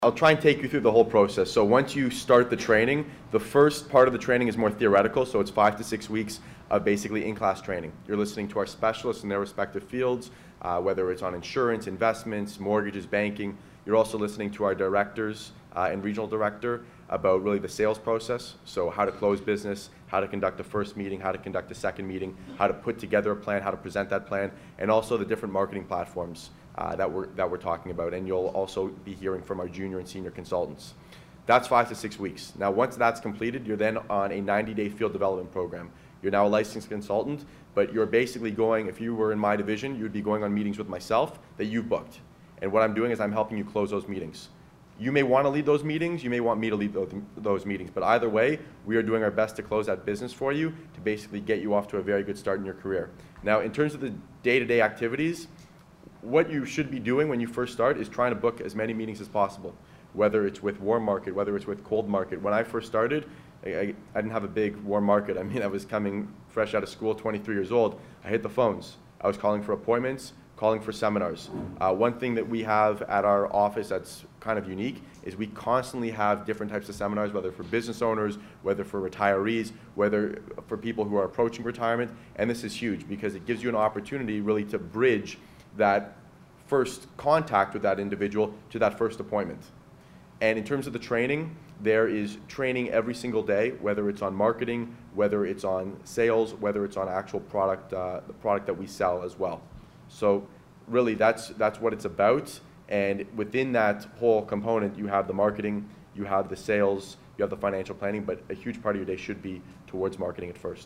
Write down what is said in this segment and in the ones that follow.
I'll try and take you through the whole process. So once you start the training, the first part of the training is more theoretical, so it's 5 to 6 weeks of basically in-class training. You're listening to our specialists in their respective fields, whether it's on insurance, investments, mortgages, banking. You're also listening to our directors and regional director about really the sales process, so how to close business, how to conduct a first meeting, how to conduct a second meeting, how to put together a plan, how to present that plan, and also the different marketing platforms that we're talking about. And you'll also be hearing from our junior and senior consultants. That's 5 to 6 weeks. Now, once that's completed, you're then on a 90-day field development program. You're now a licensed consultant, but you're basically going, if you were in my division, you would be going on meetings with myself that you've booked. And what I'm doing is I'm helping you close those meetings. You may want to lead those meetings, you may want me to lead those meetings, but either way, we are doing our best to close that business for you to basically get you off to a very good start in your career. Now, in terms of the day-to-day activities, what you should be doing when you first start is trying to book as many meetings as possible, whether it's with warm market, whether it's with cold market. When I first started, I didn't have a big warm market. I mean, I was coming fresh out of school, 23 years old. I hit the phones. I was calling for appointments, calling for seminars. One thing that we have at our office that's kind of unique is we constantly have different types of seminars, whether for business owners, whether for retirees, whether for people who are approaching retirement. And this is huge because it gives you an opportunity really to bridge that first contact with that individual to that first appointment. And in terms of the training, there is training every single day, whether it's on marketing, whether it's on sales, whether it's on actual product, the product that we sell as well. So really that's what it's about. And within that whole component, you have the marketing, you have the sales, you have the financial planning, but a huge part of your day should be towards marketing at first.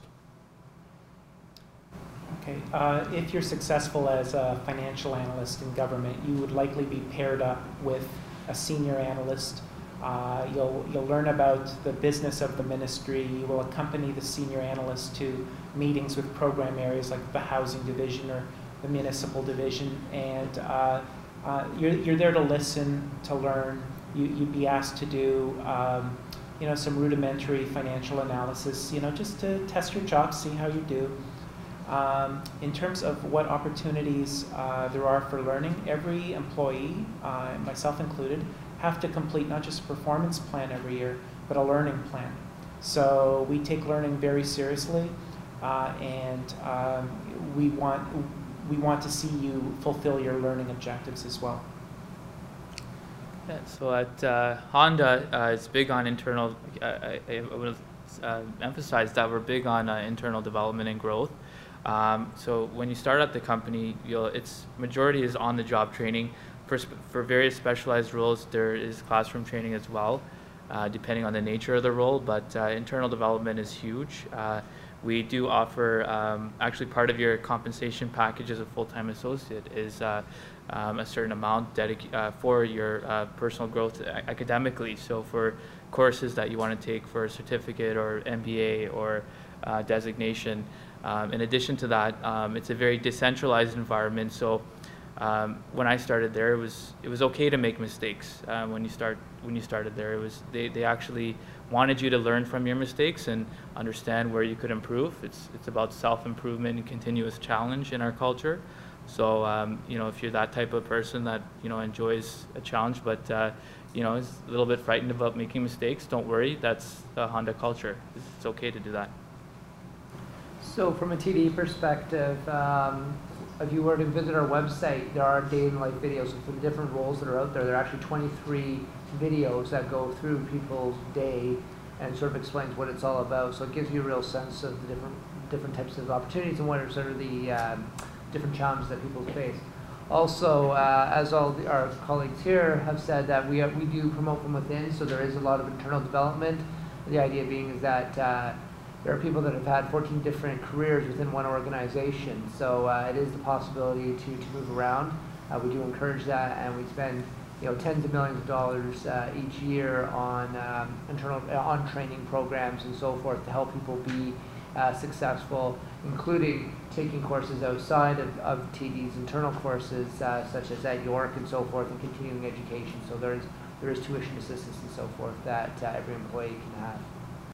Okay, if you're successful as a financial analyst in government, you would likely be paired up with a senior analyst. You'll learn about the business of the ministry. You will accompany the senior analyst to meetings with program areas like the housing division or the municipal division, and you're there to listen, to learn. You'd be asked to do some rudimentary financial analysis, just to test your chops, see how you do. In terms of what opportunities there are for learning, every employee, myself included, have to complete not just a performance plan every year, but a learning plan. So we take learning very seriously, and we want to see you fulfill your learning objectives as well. Yeah, so at Honda, it's big on internal. I would emphasize that we're big on internal development and growth. So when you start at the company, its majority is on-the-job training. For various specialized roles, there is classroom training as well, depending on the nature of the role, but internal development is huge. We do offer, actually part of your compensation package as a full-time associate is a certain amount for your personal growth academically. So for courses that you want to take for a certificate or MBA or designation. In addition to that, it's a very decentralized environment. So when I started there, it was okay to make mistakes. When you started there, they actually wanted you to learn from your mistakes and understand where you could improve. It's about self-improvement and continuous challenge in our culture. So if you're that type of person that enjoys a challenge, but is a little bit frightened about making mistakes, don't worry. That's the Honda culture. It's okay to do that. So from a TD perspective, if you were to visit our website, there are day-in-life videos for the different roles that are out there. There are actually 23 videos that go through people's day and sort of explains what it's all about. So it gives you a real sense of the different types of opportunities and what are sort of the different challenges that people face. Also, as all our colleagues here have said, that we do promote from within, so there is a lot of internal development. The idea being is that there are people that have had 14 different careers within one organization, so it is the possibility to move around. We do encourage that, and we spend tens of millions of dollars each year on on training programs and so forth to help people be successful, including taking courses outside of TD's internal courses, such as at York and so forth, and continuing education. So there is tuition assistance and so forth that every employee can have.